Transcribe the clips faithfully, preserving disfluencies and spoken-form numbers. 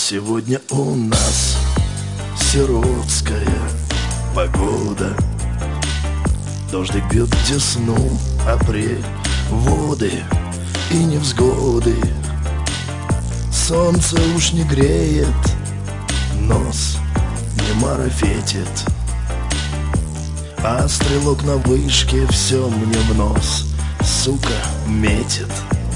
Сегодня у нас сиротская погода. Дождик бьет в десну, апрель, воды и невзгоды. Солнце уж не греет, нос не марафетит, а стрелок на вышке все мне в нос, сука, метит.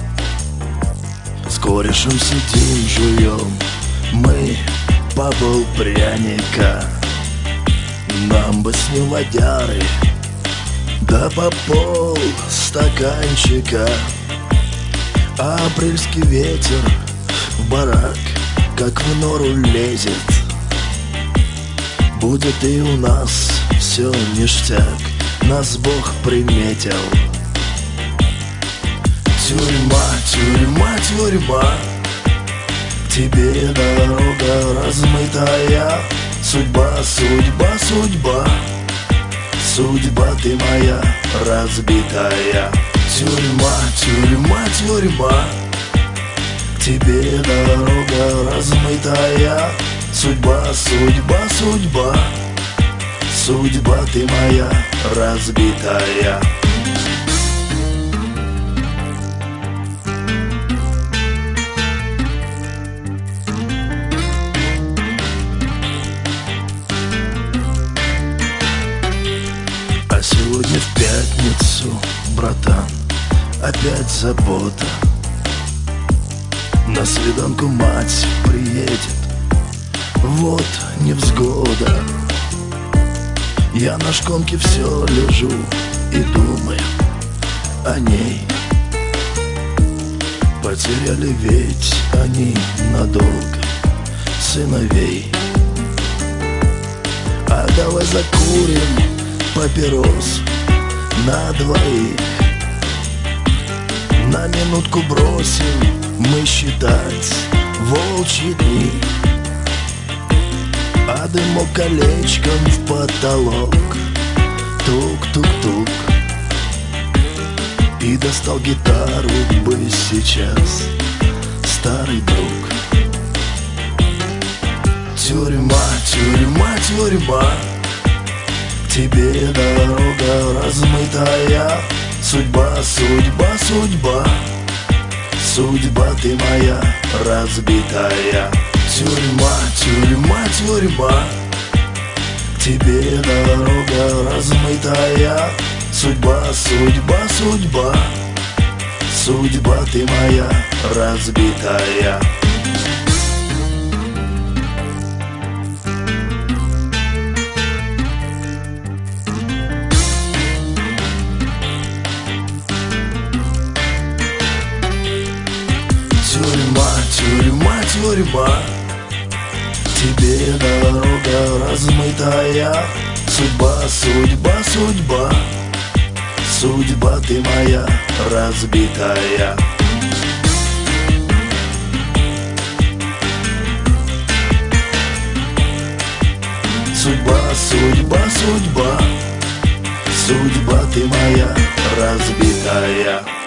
С корешем сидим, жуем мы по полпряника. Нам бы с ним водяры, да по пол стаканчика. А апрельский ветер в барак, как в нору лезет. Будет и у нас все ништяк, нас Бог приметил. Тюрьма, тюрьма, тюрьма, тебе дорога размытая. Судьба, судьба, судьба, судьба ты моя разбитая. Тюрьма, тюрьма, тюрьма, тебе дорога размытая. Судьба, судьба, судьба, судьба ты моя разбитая. А сегодня в пятницу, братан, опять забота. На свиданку мать приедет, вот невзгода. Я на шконке все лежу и думаю о ней. Потеряли ведь они надолго сыновей. А давай закурим папирос на двоих. На минутку бросим мы считать волчьи дни, а дымок колечком в потолок. Тук-тук-тук. И достал гитару бы сейчас старый друг. Тюрьма, тюрьма, тюрьма, тебе дорога размытая. Судьба, судьба, судьба, судьба ты моя разбитая. Тюрьма, тюрьма, тюрьма, тебе дорога размытая. Судьба, судьба, судьба, судьба ты моя разбитая. Тюрьма, тюрьма, тюрьма, тебе дорога размытая. Судьба, судьба, судьба, судьба ты моя разбитая. Судьба, судьба, судьба, судьба ты моя разбитая.